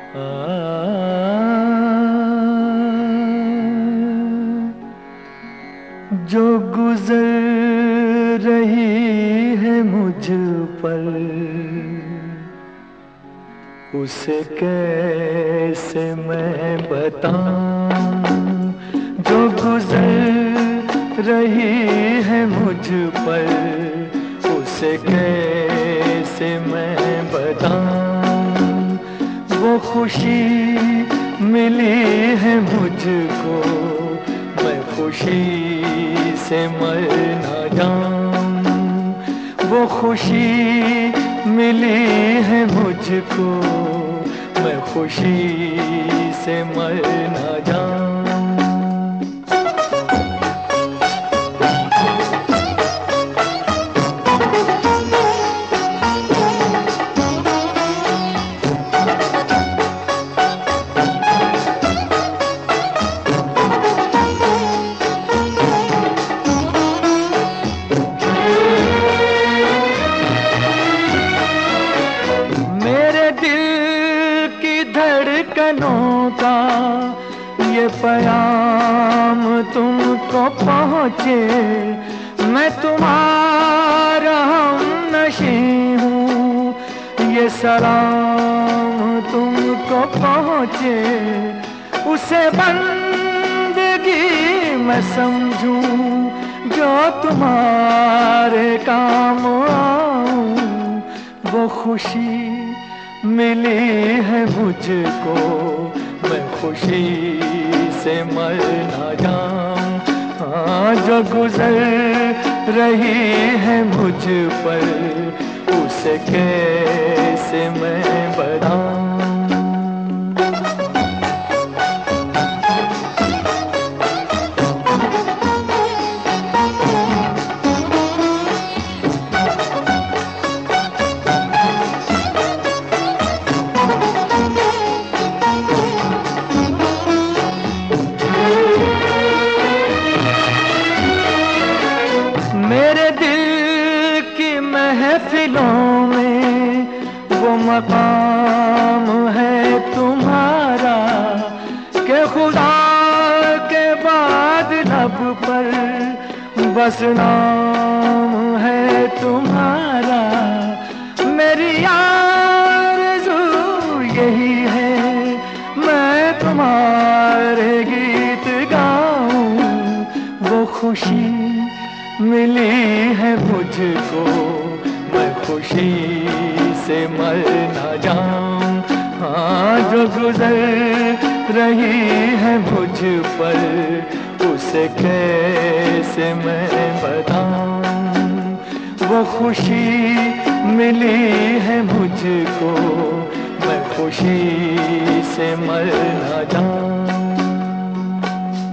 जो गुजर रही है मुझ पर उसे कैसे मैं बताऊं। जो गुजर रही है मुझ पर उसे कैसे मैं बताऊं। वो खुशी मिली है मुझको मैं खुशी से मर ना जाऊं। वो खुशी मिली है मुझको मैं खुशी से मर ना जाऊं। धड़कनों का ये पैगाम तुमको पहुँचे। मैं तुम्हारा हमनशी हूँ ये सलाम तुमको पहुँचे। उसे बंदगी मैं समझूं जो तुम्हारे काम आऊं। वो खुशी मिली है मुझको मैं खुशी से मर ना जाऊं। हाँ जो गुजर रही है मुझ पर उसे कैसे मैं बताऊं। मेरे दिल की महफिलों में वो मकाम है तुम्हारा कि खुदा के बाद लब पर बस नाम है तुम्हारा। मेरी आरज़ू यही है मैं तुम्हारे गीत गाऊं। वो खुशी मिली है मुझको मैं खुशी से मर ना जाऊं। हाँ जो गुजर रही है मुझ पर उसे कैसे मैं बताऊं। वो खुशी मिली है मुझको मैं खुशी से मर ना जाऊं।